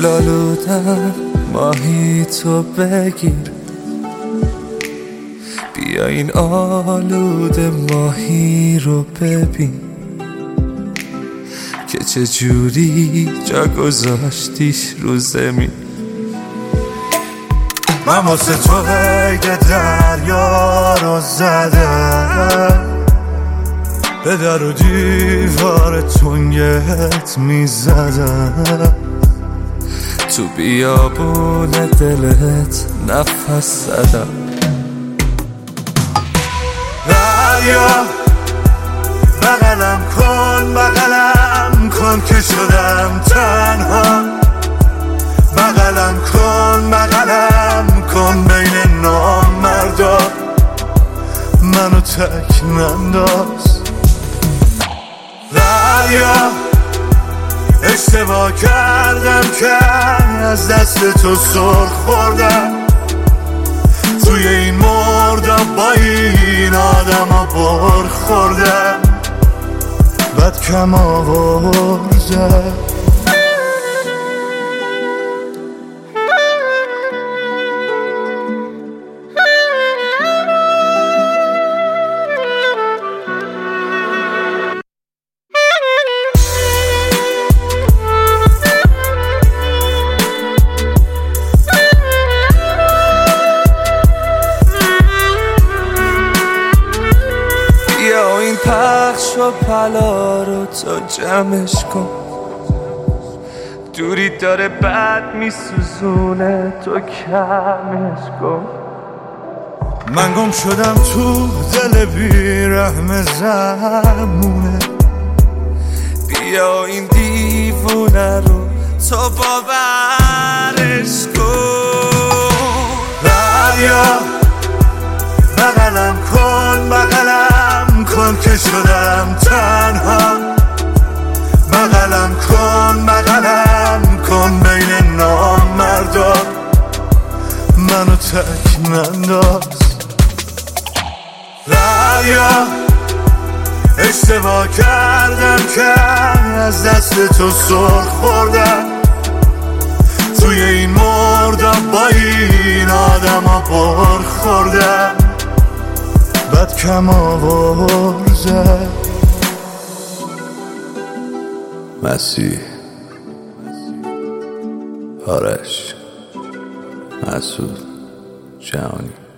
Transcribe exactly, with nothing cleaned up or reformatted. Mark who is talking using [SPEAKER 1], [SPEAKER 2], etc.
[SPEAKER 1] دلالودم ماهی تو بگیر، بیا این آلوده ماهی رو ببین که چه جوری جا گذاشتیش رو زمین. من واسه تو قید دریا رو زدم، به در و دیوار تنگت میزدم، تو بیابون دلت نفس زدم. دریا بغلم کن بغلم کن که شدم تنها، بغلم کن بغلم کن بین نامردا، منو تک ننداز. دریا اشتباه کردم که از دست تو سر خوردم، توی این مردم با این آدم ها بر خوردم، بد کم آوردم. بیا این پخش و پلا رو تو جمعش کن، دوری داره بد میسوزونه تو کمش کن. من گم شدم تو دل بیرحم زمونه، بیا این دیوونه رو تو باورش کن. دریا بغلم کن بغلم کن که شدم تنها، بغلم کن بغلم کن بین نامردا، منو تک ننداز. دریا اشتباه کردم که از دست تو سر خوردم، توی این مردم با این آدم ها بر خوردم، بد کم آورزه. مسیح، آرش، مسعود، جهانی.